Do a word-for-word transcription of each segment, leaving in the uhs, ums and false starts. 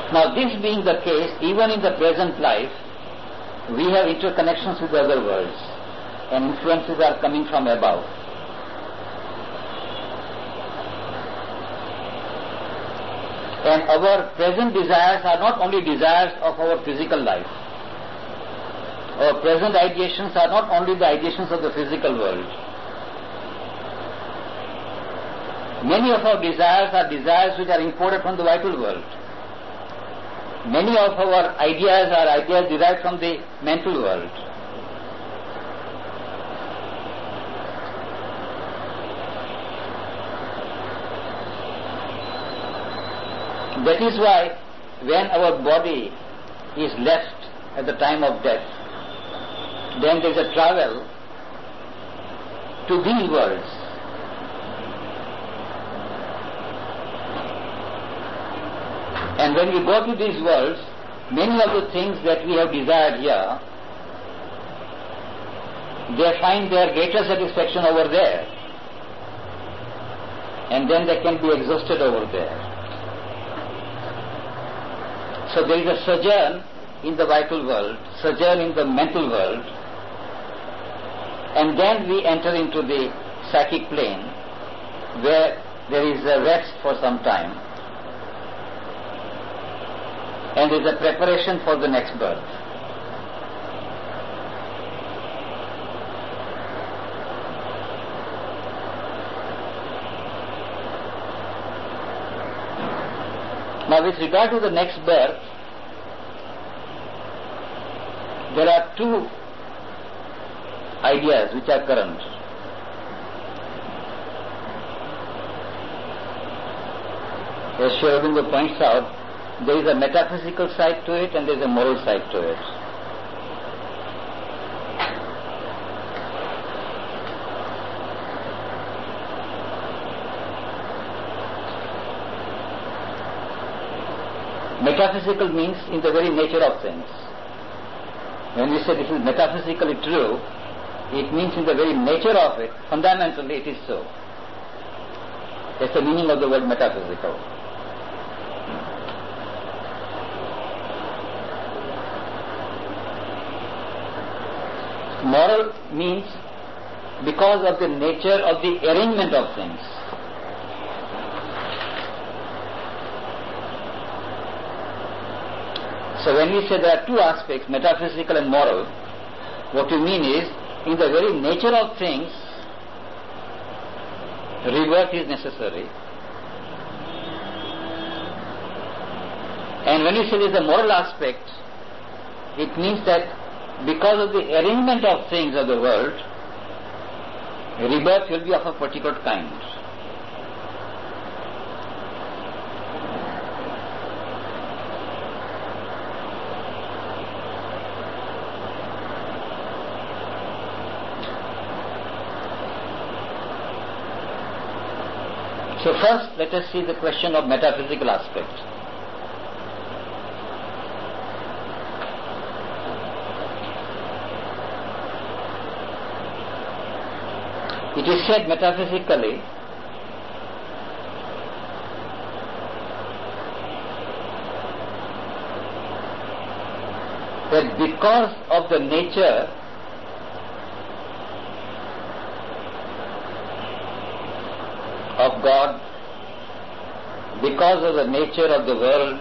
Now this being the case, even in the present life, we have interconnections with the other worlds, and influences are coming from above. And our present desires are not only desires of our physical life. Our present ideations are not only the ideations of the physical world. Many of our desires are desires which are imported from the vital world. Many of our ideas are ideas derived from the mental world. That is why when our body is left at the time of death, then there is a travel to these worlds. And when we go to these worlds, many of the things that we have desired here, they find their greater satisfaction over there, and then they can be exhausted over there. So there is a sojourn in the vital world, sojourn in the mental world, and then we enter into the psychic plane where there is a rest for some time, and there is a preparation for the next birth. Now with regard to the next birth, there are two ideas which are current. As Sri Aurobindo points out, there is a metaphysical side to it and there is a moral side to it. Metaphysical means in the very nature of things. When we say this is metaphysically true, it means in the very nature of it, fundamentally it is so. That's the meaning of the word metaphysical. Moral means because of the nature of the arrangement of things. So when we say there are two aspects, metaphysical and moral, what we mean is, in the very nature of things, rebirth is necessary. And when we say there is a moral aspect, it means that because of the arrangement of things of the world, rebirth will be of a particular kind. So first, let us see the question of metaphysical aspect. It is said metaphysically that because of the nature of God, because of the nature of the world,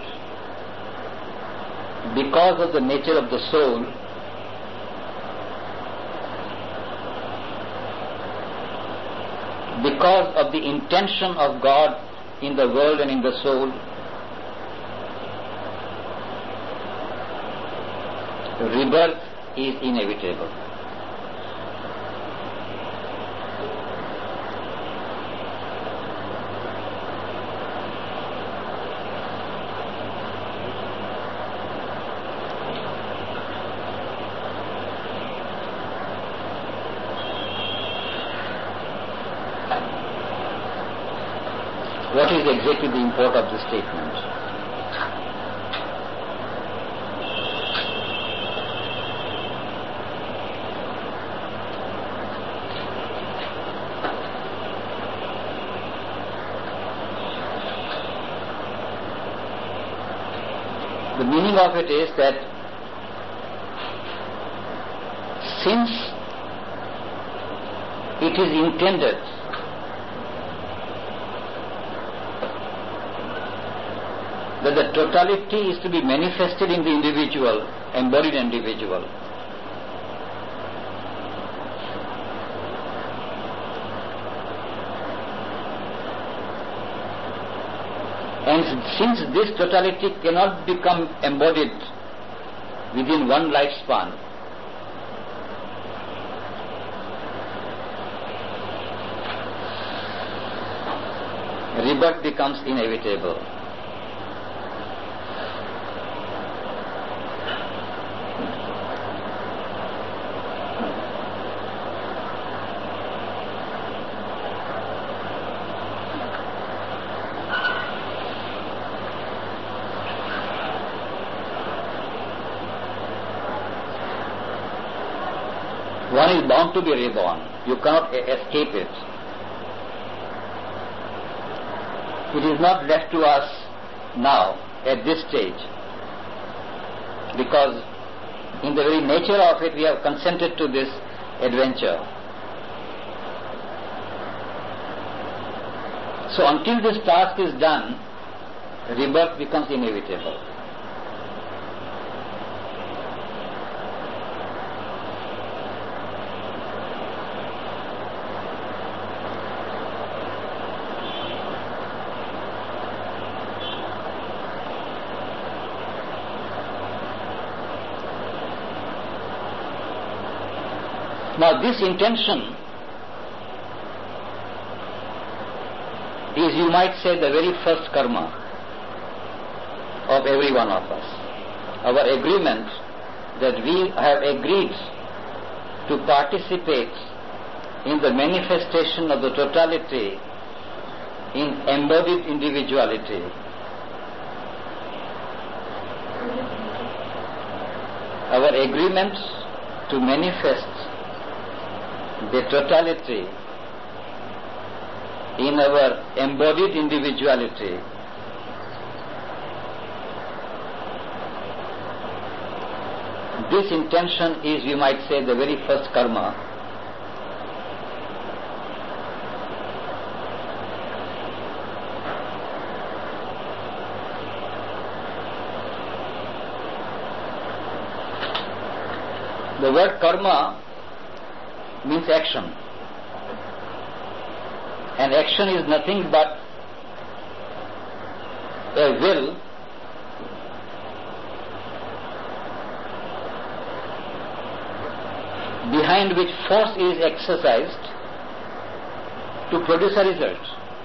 because of the nature of the soul, because of the intention of God in the world and in the soul, rebirth is inevitable. What is exactly the import of this statement? The meaning of it is that since it is intended that the totality is to be manifested in the individual, embodied individual, and since this totality cannot become embodied within one lifespan, rebirth becomes inevitable. One is bound to be reborn. You cannot a- escape it. It is not left to us now, at this stage, because in the very nature of it we have consented to this adventure. So until this task is done, rebirth becomes inevitable. Now this intention is, you might say, the very first karma of every one of us. Our agreement that we have agreed to participate in the manifestation of the totality in embodied individuality. Our agreement to manifest the totality in our embodied individuality this intention is, we might say, the very first karma. The word karma means action, and action is nothing but a will behind which force is exercised to produce a result.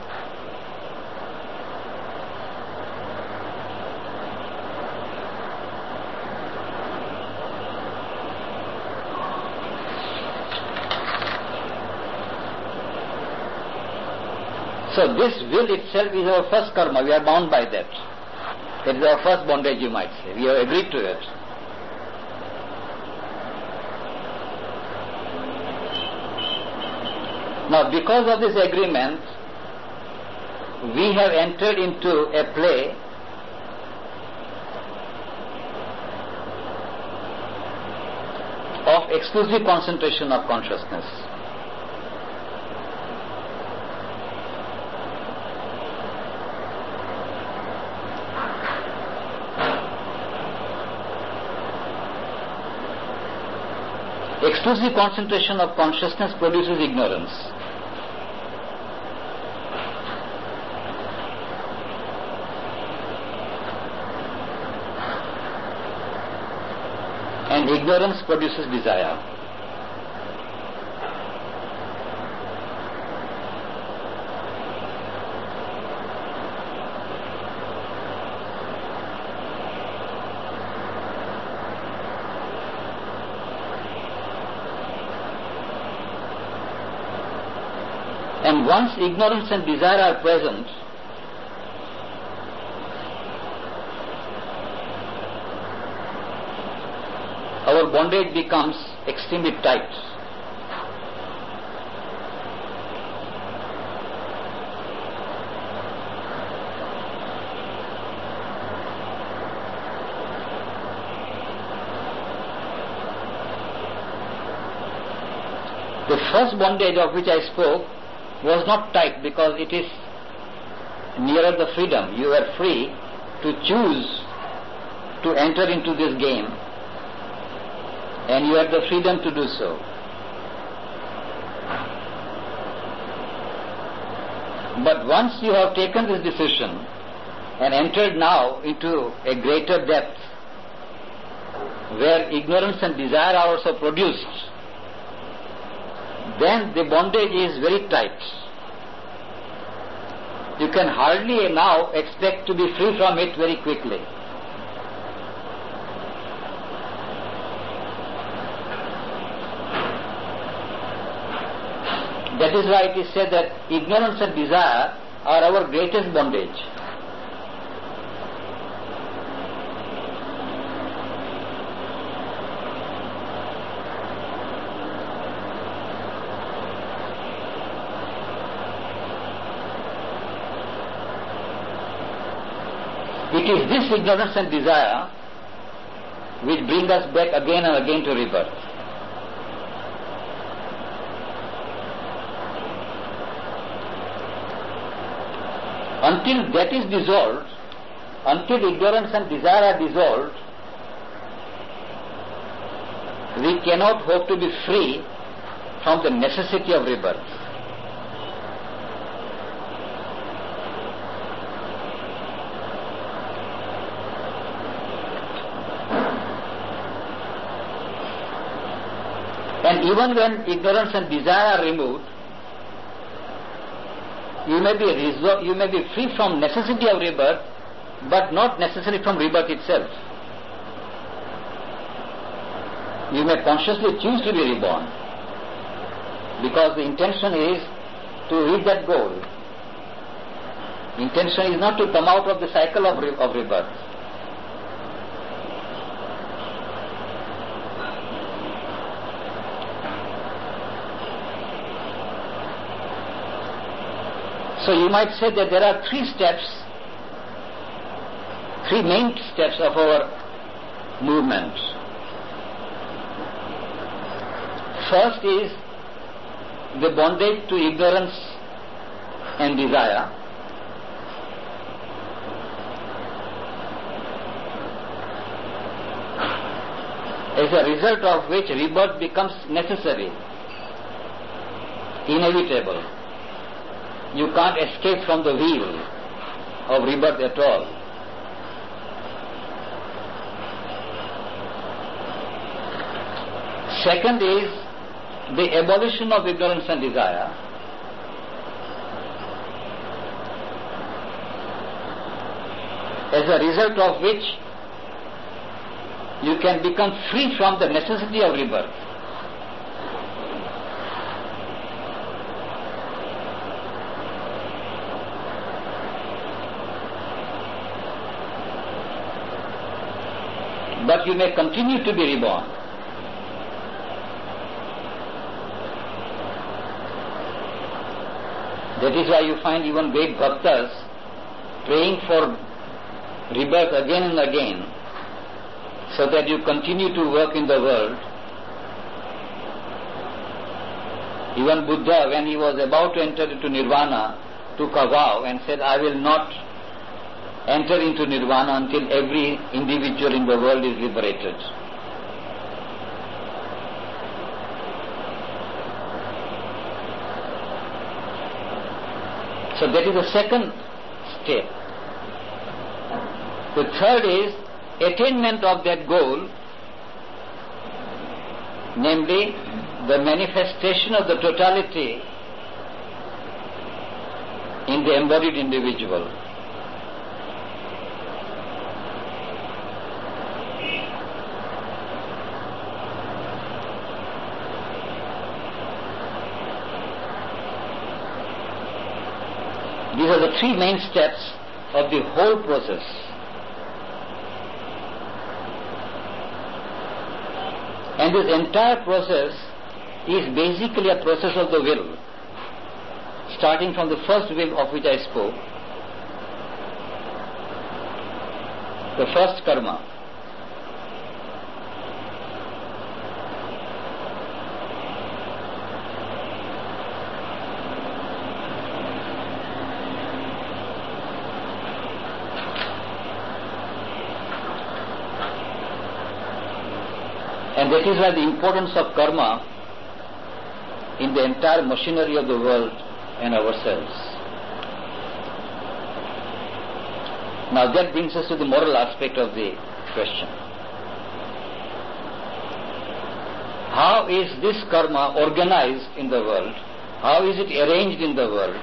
So this will itself is our first karma. We are bound by that. That is our first bondage, you might say. We have agreed to it. Now, because of this agreement, we have entered into a play of exclusive concentration of consciousness. Exclusive concentration of consciousness produces ignorance. And ignorance produces desire. And once ignorance and desire are present, our bondage becomes extremely tight. The first bondage of which I spoke was not tight because it is nearer the freedom. You are free to choose to enter into this game, and you have the freedom to do so. But once you have taken this decision and entered now into a greater depth where ignorance and desire are also produced, then the bondage is very tight. You can hardly now expect to be free from it very quickly. That is why it is said that ignorance and desire are our greatest bondage. It is this ignorance and desire which bring us back again and again to rebirth. Until that is dissolved, until ignorance and desire are dissolved, we cannot hope to be free from the necessity of rebirth. And even when ignorance and desire are removed, you may be resol- you may be free from necessity of rebirth, but not necessarily from rebirth itself. You may consciously choose to be reborn, because the intention is to reach that goal. Intention is not to come out of the cycle of, re- of rebirth. So you might say that there are three steps, three main steps of our movement. First is the bondage to ignorance and desire. As a result of which rebirth becomes necessary, inevitable. You can't escape from the wheel of rebirth at all. Second is the abolition of ignorance and desire. As a result of which you can become free from the necessity of rebirth. But you may continue to be reborn. That is why you find even great bhaktas praying for rebirth again and again, so that you continue to work in the world. Even Buddha, when he was about to enter into nirvana, took a vow and said, I will not enter into nirvana until every individual in the world is liberated. So that is the second step. The third is attainment of that goal, namely the manifestation of the totality in the embodied individual. These are the three main steps of the whole process. And this entire process is basically a process of the will, starting from the first will of which I spoke, the first karma. And that is why the importance of karma in the entire machinery of the world and ourselves. Now that brings us to the moral aspect of the question. How is this karma organized in the world? How is it arranged in the world?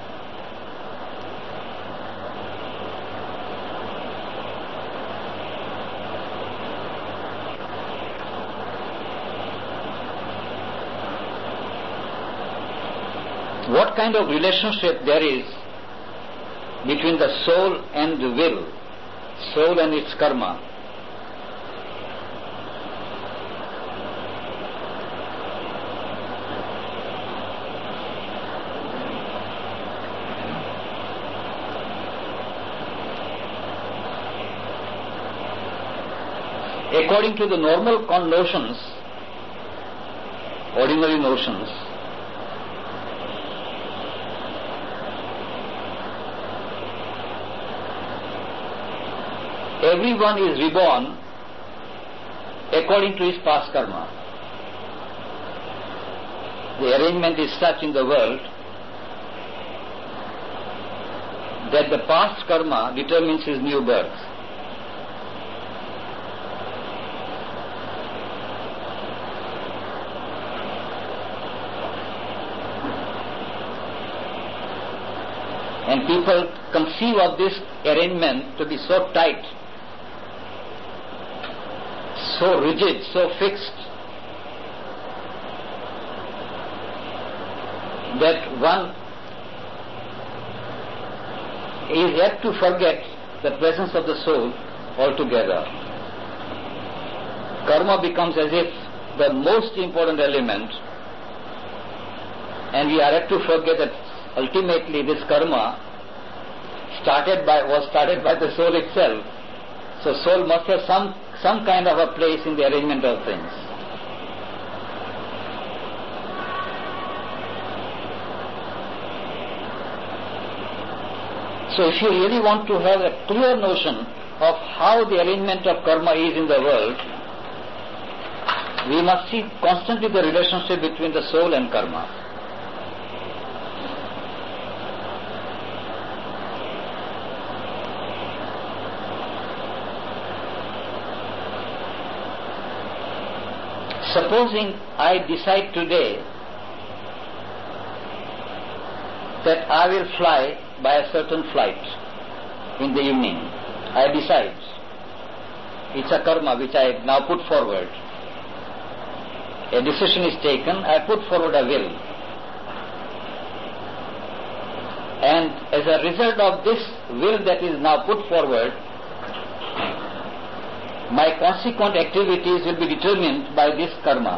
What kind of relationship there is between the soul and the will, soul and its karma? According to the normal con- notions, ordinary notions, everyone is reborn according to his past karma. The arrangement is such in the world that the past karma determines his new birth. And people conceive of this arrangement to be so tight, so rigid, so fixed, that one is yet to forget the presence of the soul altogether. Karma becomes as if the most important element, and we are yet to forget that ultimately this karma started by was started by the soul itself. So soul must have some some kind of a place in the arrangement of things. So if you really want to have a clear notion of how the arrangement of karma is in the world, we must see constantly the relationship between the soul and karma. Supposing I decide today that I will fly by a certain flight in the evening. I decide. It's a karma which I now put forward. A decision is taken, I put forward a will. And as a result of this will that is now put forward, my consequent activities will be determined by this karma.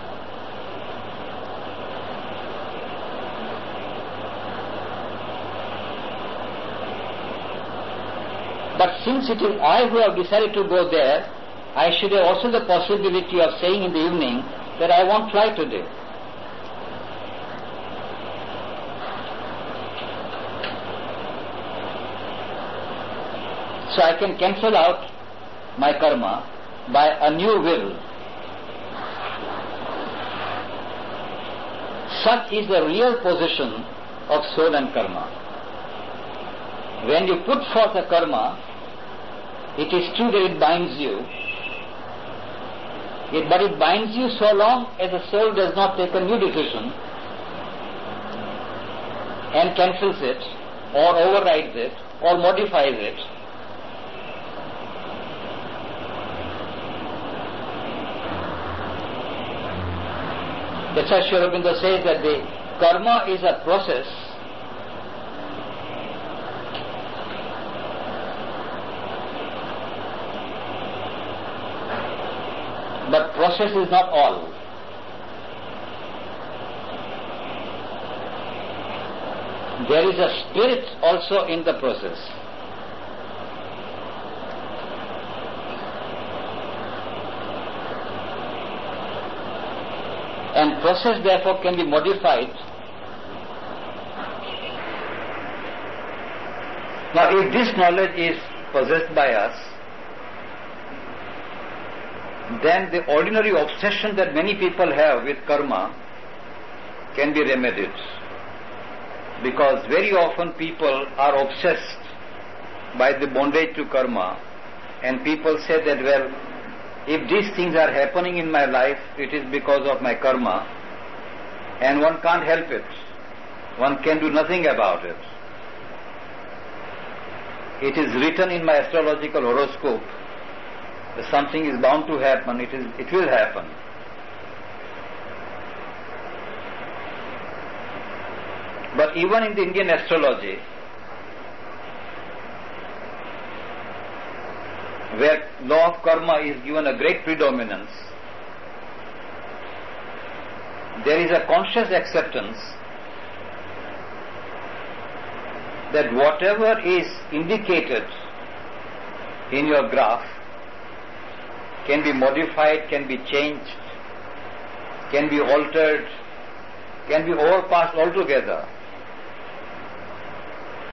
But since it is I who have decided to go there, I should have also the possibility of saying in the evening that I won't fly today. So I can cancel out my karma by a new will. Such is the real position of soul and karma. When you put forth a karma, it is true that it binds you, it, but it binds you so long as the soul does not take a new decision and cancels it, or overrides it, or modifies it. That's why Sri Aurobindo says that the karma is a process but process is not all. There is a spirit also in the process. And process therefore can be modified. Now if this knowledge is possessed by us, then the ordinary obsession that many people have with karma can be remedied. Because very often people are obsessed by the bondage to karma, and people say that, well, if these things are happening in my life, it is because of my karma, and one can't help it. One can do nothing about it. It is written in my astrological horoscope that something is bound to happen, it is, it will happen. But even in the Indian astrology, where law of karma is given a great predominance, there is a conscious acceptance that whatever is indicated in your graph can be modified, can be changed, can be altered, can be overpassed altogether.